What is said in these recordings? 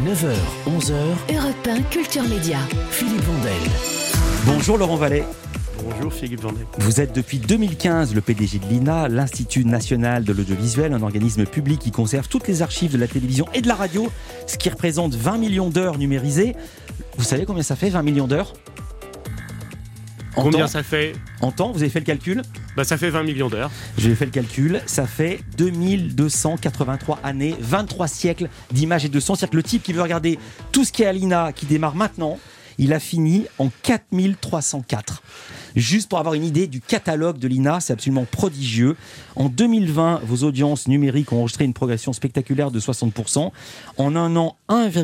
9h, 11h, Europe 1 Culture Média. Philippe Vandel. Bonjour Laurent Vallée. Bonjour Philippe Vandel. Vous êtes depuis 2015 le PDG de l'INA, l'Institut National de l'Audiovisuel, un organisme public qui conserve toutes les archives de la télévision et de la radio, ce qui représente 20 millions d'heures numérisées. Vous savez combien ça fait, 20 millions d'heures ? Combien ça fait ? En temps, vous avez fait le calcul ? Ça fait 20 millions d'heures. J'ai fait le calcul, ça fait 2283 années, 23 siècles d'images et de sons. C'est-à-dire que le type qui veut regarder tout ce qui est à l'INA, qui démarre maintenant, il a fini en 4304. Juste pour avoir une idée du catalogue de l'INA, c'est absolument prodigieux. En 2020, vos audiences numériques ont enregistré une progression spectaculaire de 60%. En un an,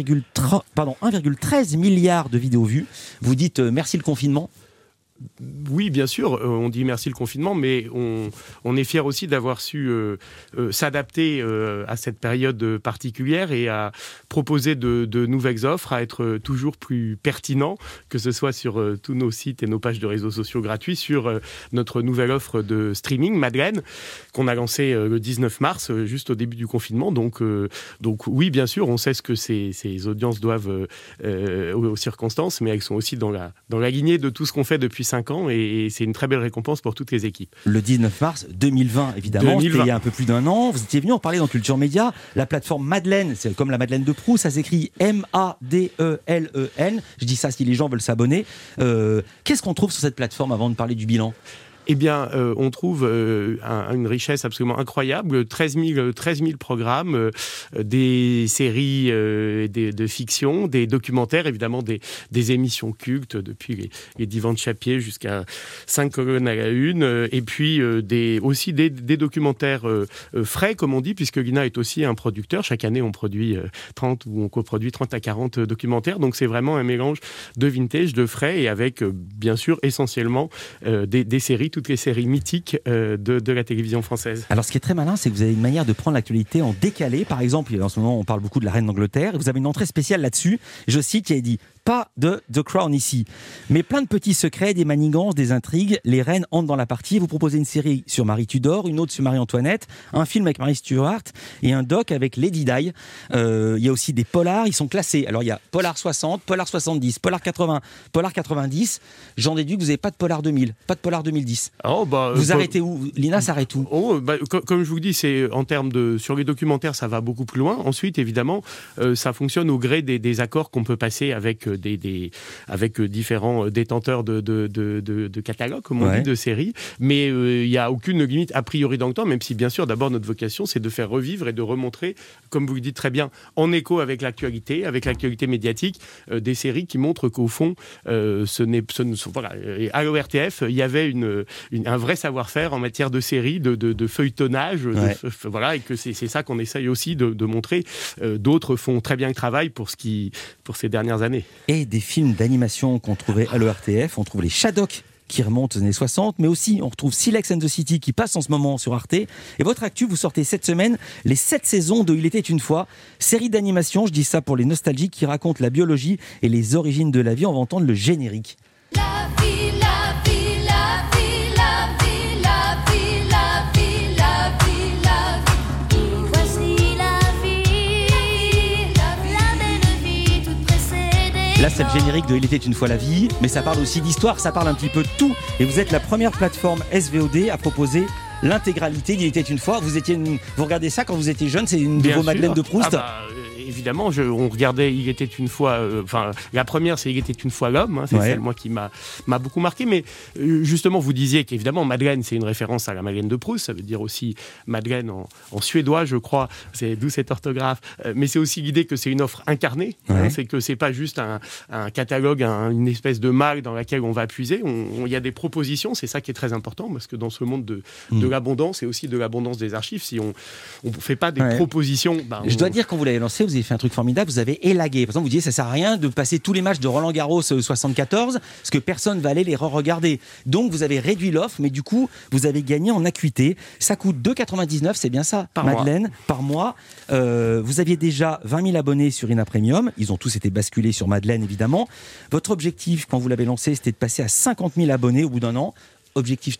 1,13 milliard de vidéos vues. Vous dites merci le confinement ? Oui, bien sûr, on dit merci le confinement, mais on est fiers aussi d'avoir su s'adapter à cette période particulière et à proposer de nouvelles offres, à être toujours plus pertinent, que ce soit sur tous nos sites et nos pages de réseaux sociaux gratuits, sur notre nouvelle offre de streaming, Madeleine, qu'on a lancée le 19 mars, juste au début du confinement. Donc oui, bien sûr, on sait ce que ces audiences doivent aux circonstances, mais elles sont aussi dans la lignée de tout ce qu'on fait depuis 5 ans et c'est une très belle récompense pour toutes les équipes. Le 19 mars 2020, évidemment, c'était il y a un peu plus d'un an. Vous étiez venu en parler dans Culture Média. La plateforme Madeleine, c'est comme la Madeleine de Proust, ça s'écrit M-A-D-E-L-E-N. Je dis ça si les gens veulent s'abonner. Qu'est-ce qu'on trouve sur cette plateforme avant de parler du bilan ? Eh bien, on trouve une richesse absolument incroyable, 13 000 programmes, des séries de fiction, des documentaires, évidemment des émissions cultes, depuis les divans de Chapier jusqu'à 5 colonnes à la une, et puis aussi des documentaires frais, comme on dit, puisque l'INA est aussi un producteur. Chaque année, on produit 30 ou on coproduit 30 à 40 documentaires, donc c'est vraiment un mélange de vintage, de frais, et avec, bien sûr, essentiellement des séries, toutes les séries mythiques de la télévision française. Alors, ce qui est très malin, c'est que vous avez une manière de prendre l'actualité en décalé. Par exemple, en ce moment, on parle beaucoup de la reine d'Angleterre. Vous avez une entrée spéciale là-dessus. Je cite, il a dit « Pas de The Crown ici, mais plein de petits secrets, des manigances, des intrigues. Les reines entrent dans la partie. Vous proposez une série sur Marie Tudor, une autre sur Marie-Antoinette, un film avec Marie Stuart et un doc avec Lady Di. Il y a aussi des polars, ils sont classés. Alors, il y a Polar 60, Polar 70, Polar 80, Polar 90. J'en déduis que vous n'avez pas de Polar 2000, pas de Polar 2010. Vous arrêtez où ? L'INA s'arrête où ? Comme je vous dis, c'est en termes sur les documentaires, ça va beaucoup plus loin. Ensuite, évidemment, ça fonctionne au gré des accords qu'on peut passer avec différents détenteurs de catalogues, comme on dit, de séries. Mais il n'y a aucune limite a priori dans le temps, même si bien sûr, d'abord, notre vocation, c'est de faire revivre et de remontrer, comme vous le dites très bien, en écho avec l'actualité médiatique, des séries qui montrent qu'au fond, voilà, à l'ORTF, il y avait un vrai savoir-faire en matière de séries, de feuilletonnage, voilà, et que c'est ça qu'on essaye aussi de montrer. D'autres font très bien le travail pour ces dernières années. Et des films d'animation qu'on trouvait à l'ORTF, on trouve les Shadok qui remontent aux années 60, mais aussi on retrouve Silex and the City qui passe en ce moment sur Arte. Et votre actu, vous sortez cette semaine les 7 saisons de Il était une fois, série d'animation, je dis ça pour les nostalgiques, qui raconte la biologie et les origines de la vie. On va entendre le générique. La vie, la vie, la vie, la vie, la vie, la vie, la vie, la vie. Voici la vie, la belle vie toute précédée. Là, c'est le générique de Il était une fois la vie, mais ça parle aussi d'histoire, ça parle un petit peu de tout. Et vous êtes la première plateforme SVOD à proposer l'intégralité d'Il était une fois. Vous regardez ça quand vous étiez jeune, c'est une de vos Madeleines de Proust. Évidemment, on regardait Il était une fois... la première, c'est Il était une fois l'homme. C'est celle, moi, qui m'a beaucoup marqué. Mais justement, vous disiez qu'évidemment, Madeleine, c'est une référence à la Madeleine de Proust. Ça veut dire aussi Madeleine en suédois, je crois. C'est d'où cette orthographe. Mais c'est aussi l'idée que c'est une offre incarnée. C'est que c'est pas juste un catalogue, une espèce de malle dans laquelle on va puiser. Il y a des propositions. C'est ça qui est très important. Parce que dans ce monde de l'abondance et aussi de l'abondance des archives, si on ne fait pas des propositions... Je dois dire, quand vous l'avez lancé, vous avez fait un truc formidable, vous avez élagué. Par exemple, vous disiez, ça sert à rien de passer tous les matchs de Roland Garros 74, parce que personne va aller les re-regarder. Donc, vous avez réduit l'offre, mais du coup, vous avez gagné en acuité. Ça coûte 2,99, c'est bien ça, Madeleine, par mois. Vous aviez déjà 20 000 abonnés sur INA Premium. Ils ont tous été basculés sur Madeleine, évidemment. Votre objectif, quand vous l'avez lancé, c'était de passer à 50 000 abonnés au bout d'un an. Objectif tenu ?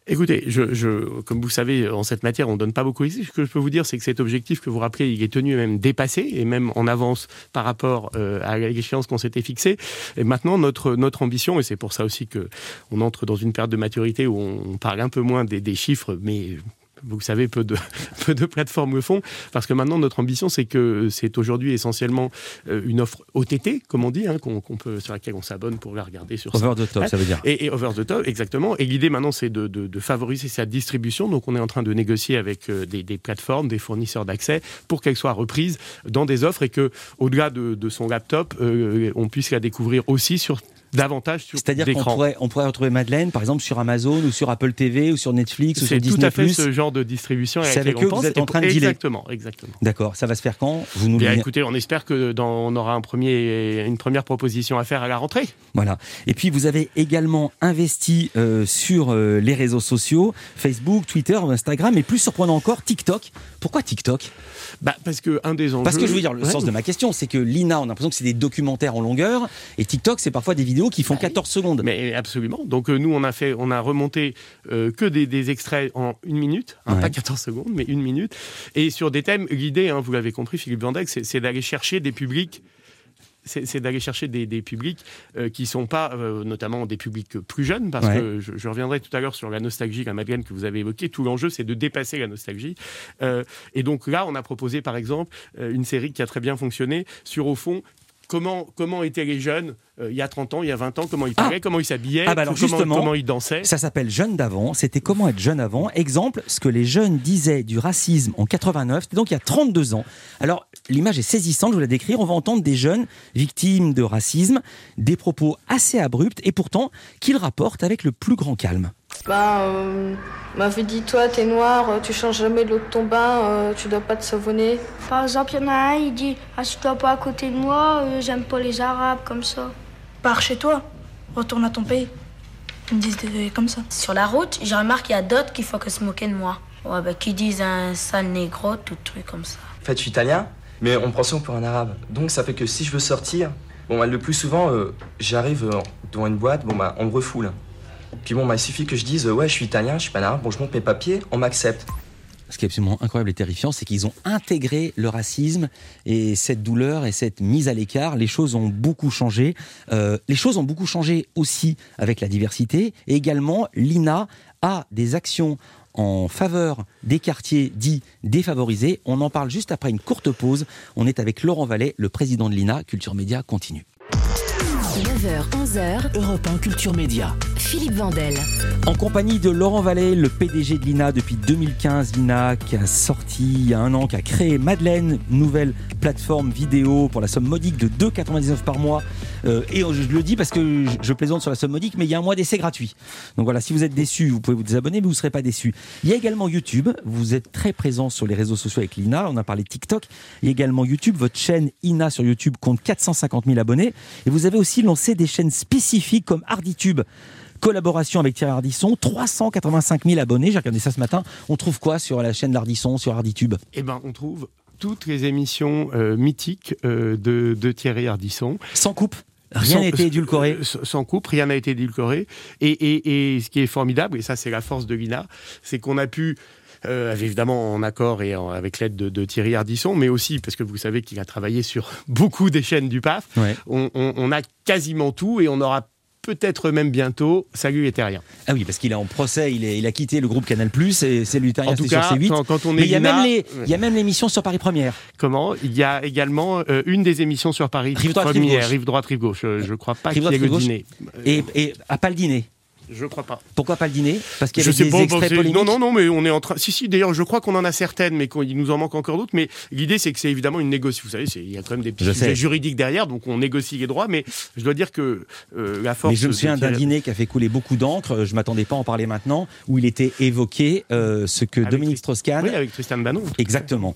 Écoutez, comme vous savez, en cette matière, on ne donne pas beaucoup d'exemples. Ce que je peux vous dire, c'est que cet objectif que vous rappelez, il est tenu même dépassé, et même en avance par rapport à l'échéance qu'on s'était fixée. Et maintenant, notre ambition, et c'est pour ça aussi qu'on entre dans une période de maturité où on parle un peu moins des chiffres, mais... Vous savez, peu de plateformes le font, parce que maintenant, notre ambition, c'est que c'est aujourd'hui essentiellement une offre OTT, comme on dit, sur laquelle on s'abonne pour la regarder sur Over the top, ça veut dire. Et over the top, exactement. Et l'idée maintenant, c'est de favoriser sa distribution. Donc, on est en train de négocier avec des plateformes, des fournisseurs d'accès, pour qu'elle soit reprise dans des offres et que, au-delà de son laptop, on puisse la découvrir aussi davantage sur C'est-à-dire d'écran. qu'on pourrait retrouver Madeleine, par exemple, sur Amazon ou sur Apple TV ou sur Netflix ou sur Disney+. C'est tout à fait ce genre de distribution C'est avec eux que vous êtes en train de dealer. Exactement. D'accord. Ça va se faire quand ? Vous nous Bien, le... écoutez, on espère que on aura une première proposition à faire à la rentrée. Voilà. Et puis, vous avez également investi sur les réseaux sociaux, Facebook, Twitter, Instagram, et plus surprenant encore, TikTok. Pourquoi TikTok ? Parce que un des enjeux... Parce que je veux dire, le sens de ma question, c'est que l'INA, on a l'impression que c'est des documentaires en longueur, et TikTok, c'est parfois des vidéos qui font 14 secondes. Mais absolument. Donc nous, on a remonté que des extraits en 1 minute, pas 14 secondes, mais 1 minute, et sur des thèmes. L'idée, vous l'avez compris, Philippe Vandec, c'est d'aller chercher des publics. C'est d'aller chercher des publics qui ne sont pas notamment des publics plus jeunes, parce que je reviendrai tout à l'heure sur la nostalgie, la Madeleine que vous avez évoquée. Tout l'enjeu, c'est de dépasser la nostalgie. Et donc là, on a proposé, par exemple, une série qui a très bien fonctionné sur, au fond, comment étaient les jeunes il y a 30 ans, il y a 20 ans, comment ils parlaient, comment ils s'habillaient, comment ils dansaient. Ça s'appelle Jeunes d'avant, c'était comment être jeune avant. Exemple, ce que les jeunes disaient du racisme en 89, c'était donc il y a 32 ans. Alors, l'image est saisissante, je vais la décrire. On va entendre des jeunes victimes de racisme, des propos assez abrupts et pourtant qu'ils rapportent avec le plus grand calme. M'avait dit, toi, t'es noir, tu changes jamais l'eau de ton bain, tu dois pas te savonner. Par exemple, il y en a un, il dit « Assis-toi pas à côté de moi, j'aime pas les Arabes, comme ça. » Pars chez toi, retourne à ton pays. Ils me disent comme ça. Sur la route, j'ai remarqué qu'il y a d'autres qui font que se moquer de moi. Qui disent un sale négro, tout truc comme ça. En fait, je suis italien, mais on me prend souvent pour un arabe. Donc ça fait que si je veux sortir, le plus souvent, j'arrive devant une boîte, on me refoule. Puis il suffit que je dise je suis italien, je suis pas arabe, je montre mes papiers, on m'accepte. Ce qui est absolument incroyable et terrifiant, c'est qu'ils ont intégré le racisme et cette douleur et cette mise à l'écart. Les choses ont beaucoup changé. Les choses ont beaucoup changé aussi avec la diversité. Et également, l'INA a des actions en faveur des quartiers dits défavorisés. On en parle juste après une courte pause. On est avec Laurent Vallée, le président de l'INA. Culture Média continue. 9h, 11h, Europe 1 Culture Média. Philippe Vandel. En compagnie de Laurent Vallée, le PDG de l'INA depuis 2015. l'INA qui a sorti il y a 1 an, qui a créé Madeleine, nouvelle plateforme vidéo pour la somme modique de 2,99 par mois. Et je le dis parce que je plaisante sur la somme modique, mais il y a un mois d'essai gratuit. Donc voilà, si vous êtes déçus, vous pouvez vous désabonner, mais vous ne serez pas déçus. Il y a également YouTube. Vous êtes très présent sur les réseaux sociaux avec l'INA. On a parlé de TikTok. Il y a également YouTube. Votre chaîne INA sur YouTube compte 450 000 abonnés. Et vous avez aussi lancé des chaînes spécifiques comme Harditube. Collaboration avec Thierry Ardisson, 385 000 abonnés. J'ai regardé ça ce matin. On trouve quoi sur la chaîne d'Ardisson, sur Harditube ? On trouve toutes les émissions mythiques de Thierry Ardisson. Sans coupe ? Rien n'a été édulcoré. Sans coupe, rien n'a été édulcoré. Et ce qui est formidable, et ça c'est la force de l'INA, c'est qu'on a pu, évidemment en accord et avec l'aide de Thierry Ardisson, mais aussi parce que vous savez qu'il a travaillé sur beaucoup des chaînes du PAF, on a quasiment tout et on aura peut-être même bientôt Salut les Terriens. Ah oui, parce qu'il est en procès, il a quitté le groupe Canal+, et c'est lui Terrien, c'est sur C8. Quand on est mais il y a même l'émission sur Paris Première. Comment ? Il y a également une des émissions sur Paris Première, Rive droite, Rive gauche. Je ne crois pas qu'il y ait le dîner. Et pas le dîner. Je crois pas. Pourquoi pas le dîner ? Parce qu'il y avait des extraits polémiques. Non, mais on est en train... Si, d'ailleurs, je crois qu'on en a certaines, mais il nous en manque encore d'autres. Mais l'idée, c'est que c'est évidemment une négociation. Vous savez, il y a quand même des petits sujets juridiques derrière, donc on négocie les droits. Mais je dois dire que la force... Mais je me souviens d'un dîner qui a fait couler beaucoup d'encre. Je ne m'attendais pas à en parler maintenant, où il était évoqué ce que Dominique Strauss-Kahn... Oui, avec Christiane Bannon. Exactement.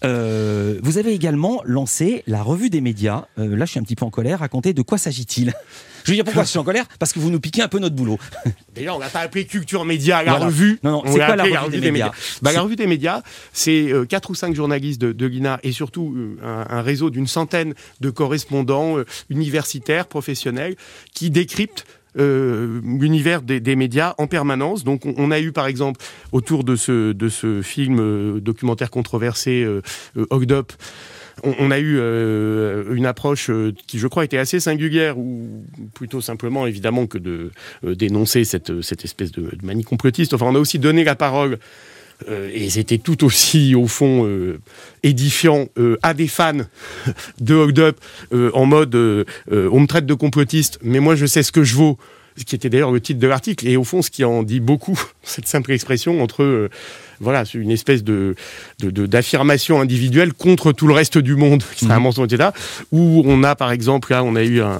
Vous avez également lancé la revue des médias. Là, je suis un petit peu en colère. Racontez de quoi s'agit-il ? Je veux dire pourquoi je suis en colère ? Parce que vous nous piquez un peu notre boulot. D'ailleurs, on n'a pas appelé Culture Média la revue. Non, c'est quoi la revue des médias ? La revue des médias, c'est 4 ou 5 journalistes de l'INA et surtout un réseau d'une centaine de correspondants universitaires, professionnels, qui décryptent l'univers des médias en permanence. Donc on a eu par exemple autour de ce film documentaire controversé Hooked Up, on a eu une approche qui, je crois, était assez singulière, ou plutôt simplement, évidemment, que de dénoncer cette espèce de manie complotiste. Enfin, on a aussi donné la parole, et c'était tout aussi, au fond, édifiant, à des fans de Hooked Up, en mode on me traite de complotiste, mais moi, je sais ce que je vaux. Ce qui était d'ailleurs le titre de l'article, et au fond, ce qui en dit beaucoup, cette simple expression entre... Voilà, c'est une espèce d'affirmation individuelle contre tout le reste du monde, qui serait un mensonge, etc. Où on a, par exemple, là, on a eu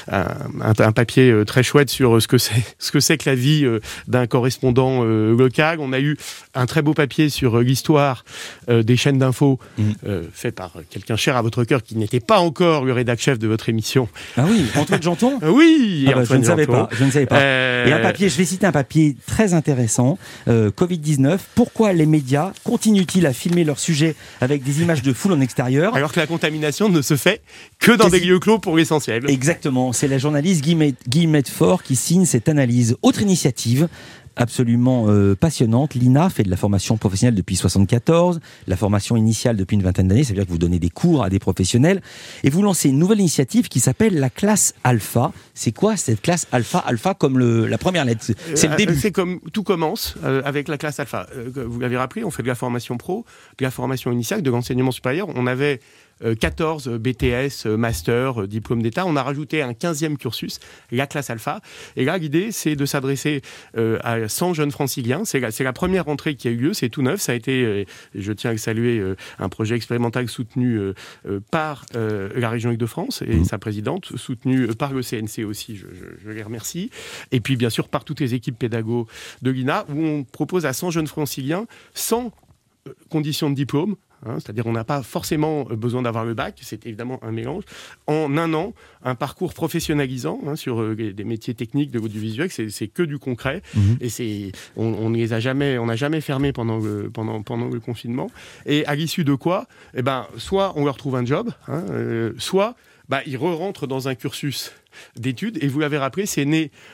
un papier très chouette sur ce que c'est que la vie d'un correspondant local. On a eu un très beau papier sur l'histoire des chaînes d'infos, fait par quelqu'un cher à votre cœur, qui n'était pas encore le rédac-chef de votre émission. Ah oui, Antoine Janton. Oui, je ne savais pas. Et un papier, je vais citer un papier très intéressant, Covid-19, pourquoi les médias continuent-ils à filmer leurs sujets avec des images de foule en extérieur, alors que la contamination ne se fait que dans des lieux clos pour l'essentiel. Exactement, c'est la journaliste Guillemette Faure qui signe cette analyse. Autre initiative absolument passionnante, l'INA fait de la formation professionnelle depuis 1974, la formation initiale depuis une vingtaine d'années, ça veut dire que vous donnez des cours à des professionnels, et vous lancez une nouvelle initiative qui s'appelle la classe Alpha. C'est quoi cette classe Alpha ? Alpha comme la première lettre, c'est le début. C'est comme tout commence avec la classe Alpha. Vous l'avez rappelé, on fait de la formation pro, de la formation initiale, de l'enseignement supérieur. On avait 14 BTS, master, diplôme d'État. On a rajouté un 15e cursus, la classe Alpha. Et là, l'idée, c'est de s'adresser à 100 jeunes franciliens. C'est la première rentrée qui a eu lieu, c'est tout neuf. Ça a été, je tiens à saluer, un projet expérimental soutenu par la région Île-de-France et sa présidente, soutenu par le CNC aussi, je les remercie. Et puis, bien sûr, par toutes les équipes pédagogues de l'INA, où on propose à 100 jeunes franciliens, sans condition de diplôme, c'est-à-dire on n'a pas forcément besoin d'avoir le bac, c'est évidemment un mélange. En un an, un parcours professionnalisant sur des métiers techniques de l'audiovisuel, c'est que du concret. Et on n'a jamais fermé pendant le confinement. Et à l'issue de quoi, soit on leur trouve un job, soit ils re-rentrent dans un cursus d'études. Et vous l'avez rappelé, c'est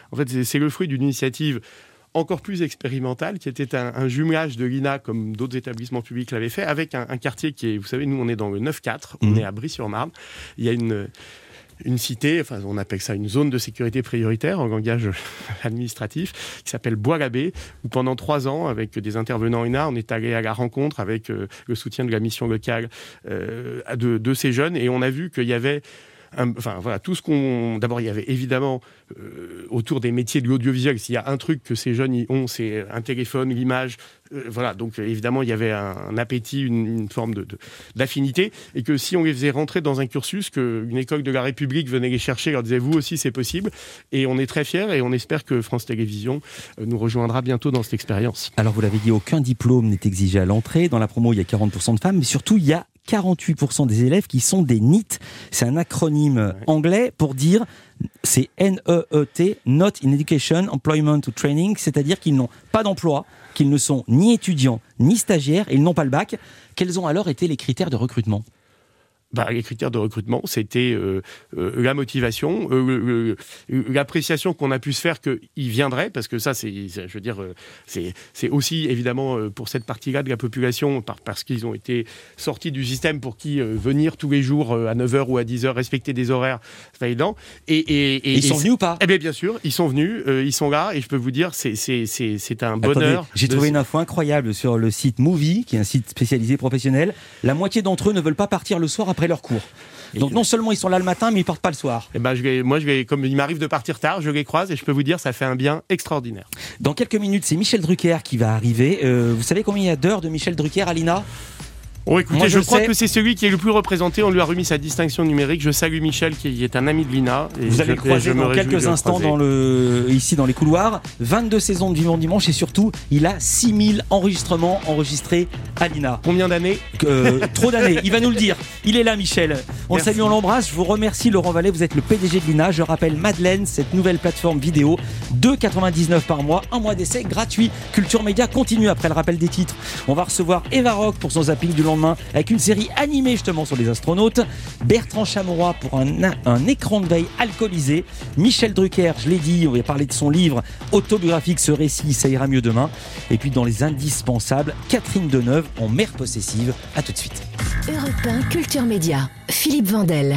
le fruit d'une initiative encore plus expérimental, qui était un jumelage de l'INA, comme d'autres établissements publics l'avaient fait, avec un quartier qui est, vous savez, nous on est dans le 9-4, on est à Brie-sur-Marne, il y a une cité, enfin on appelle ça une zone de sécurité prioritaire en langage administratif, qui s'appelle Bois-l'Abbé, où pendant 3 ans, avec des intervenants INA, on est allé à la rencontre avec le soutien de la mission locale de ces jeunes, et on a vu qu'il y avait tout ce qu'on... D'abord, il y avait évidemment, autour des métiers de l'audiovisuel, s'il y a un truc que ces jeunes y ont, c'est un téléphone, l'image. Donc évidemment, il y avait un appétit, une forme d'affinité. Et que si on les faisait rentrer dans un cursus, qu'une école de la République venait les chercher, leur disait, vous aussi, c'est possible. Et on est très fiers et on espère que France Télévisions nous rejoindra bientôt dans cette expérience. Alors, vous l'avez dit, aucun diplôme n'est exigé à l'entrée. Dans la promo, il y a 40% de femmes, mais surtout, il y a 48% des élèves qui sont des NEET. C'est un acronyme anglais pour dire, c'est NEET, Not in Education, Employment or Training, c'est-à-dire qu'ils n'ont pas d'emploi, qu'ils ne sont ni étudiants, ni stagiaires, et ils n'ont pas le bac. Quels ont alors été les critères de recrutement ? Les critères de recrutement, c'était la motivation, l'appréciation qu'on a pu se faire qu'ils viendraient, parce que ça, c'est aussi évidemment pour cette partie-là de la population, parce qu'ils ont été sortis du système pour qui venir tous les jours à 9h ou à 10h, respecter des horaires, c'est pas évident. Et ils sont venus ou pas ? Eh bien sûr, ils sont venus, ils sont là, et je peux vous dire, c'est un bonheur. Attendez, j'ai trouvé une info incroyable sur le site Movie, qui est un site spécialisé professionnel. La moitié d'entre eux ne veulent pas partir le soir après leur cours. Donc non seulement ils sont là le matin, mais ils partent pas le soir. Comme il m'arrive de partir tard, je les croise et je peux vous dire, ça fait un bien extraordinaire. Dans quelques minutes, c'est Michel Drucker qui va arriver. Vous savez combien il y a d'heures de Michel Drucker à l'INA ? Écoutez, je crois que c'est celui qui est le plus représenté. On lui a remis sa distinction numérique. Je salue Michel, qui est un ami de l'INA. Vous allez le croiser dans quelques instants ici dans les couloirs. 22 saisons de Vivant Dimanche, et surtout, il a 6000 enregistrements enregistrés à l'INA. Combien d'années ? Trop d'années, il va nous le dire. Il est là, Michel. On le salue, on l'embrasse. Je vous remercie, Laurent Vallée. Vous êtes le PDG de l'INA. Je rappelle Madeleine, cette nouvelle plateforme vidéo, 2,99 par mois, un mois d'essai gratuit. Culture Média continue après le rappel des titres. On va recevoir Eva Rock pour son zapping du lendemain. lendemain avec une série animée justement sur les astronautes. Bertrand Chameroy pour un écran de veille alcoolisé. Michel Drucker, je l'ai dit, on va parler de son livre autobiographique, ce récit, ça ira mieux demain. Et puis dans les indispensables, Catherine Deneuve en mère possessive. À tout de suite. Europe 1 Culture Média, Philippe Vandel.